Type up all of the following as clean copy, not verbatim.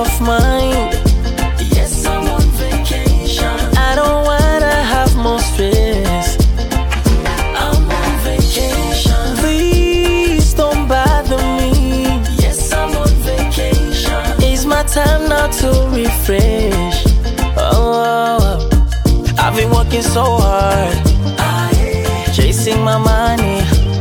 of mind. Yes, I'm on vacation. I don't wanna have more stress. I'm on vacation. Please don't bother me. Yes, I'm on vacation. It's my time now to refresh. Oh, I've been working so hard, chasing my money,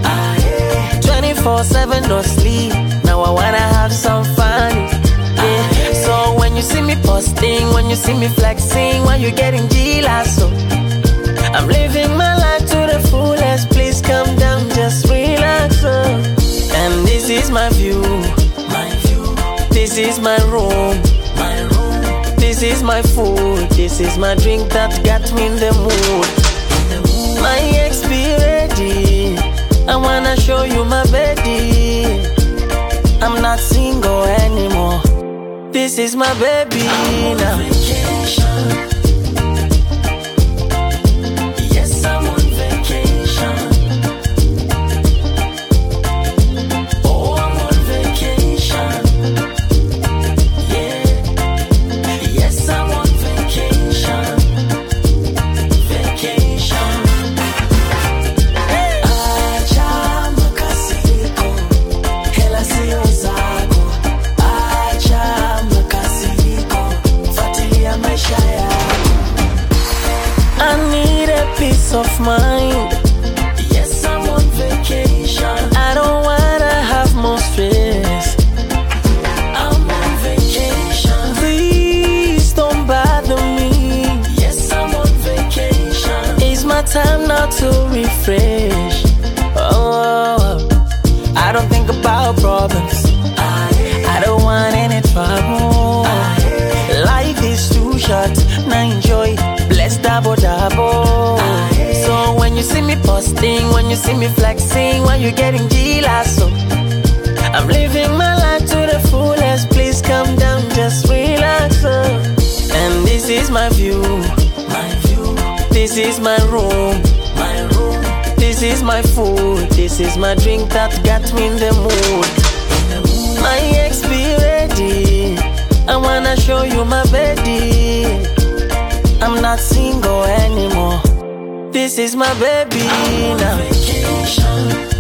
24/7 no sleep. Now I wanna have some fun. Yeah. So when you see me posting, when you see me flexing, when you're getting G-Lasso, I'm living my life to the fullest. Please come down, just relax. And this is my view, My view, this is my room, my room. this is my food, this is my drink that got me in the mood. My ex be ready, I wanna show you my baby. I'm not single anymore, this is my baby now. Vacation. Yes, I'm on vacation. Oh, I'm on vacation. Yeah. Yes, I'm on vacation. Vacation. Acha makasiriko, hela sio zako. Acha makasiriko, fuatilia maisha yako. I need a peace of mind, Yes, I'm on vacation. I don't wanna have more stress. I'm on vacation. Please don't bother me. Yes, I'm on vacation. It's my time now to refresh. Oh, I don't think about problems, I don't want any trouble. Life is too short, now enjoy, bless double double. So when you see me posting, when you see me flexing, when you're getting G-Lasso, I'm living my life to the fullest. Please come down, just relax. And this is my view, My view, this is my room, my room. this is my food, this is my drink that got me in the mood. My ex be ready, I wanna show you my baby. I'm not single anymore, this is my baby now. Vacation.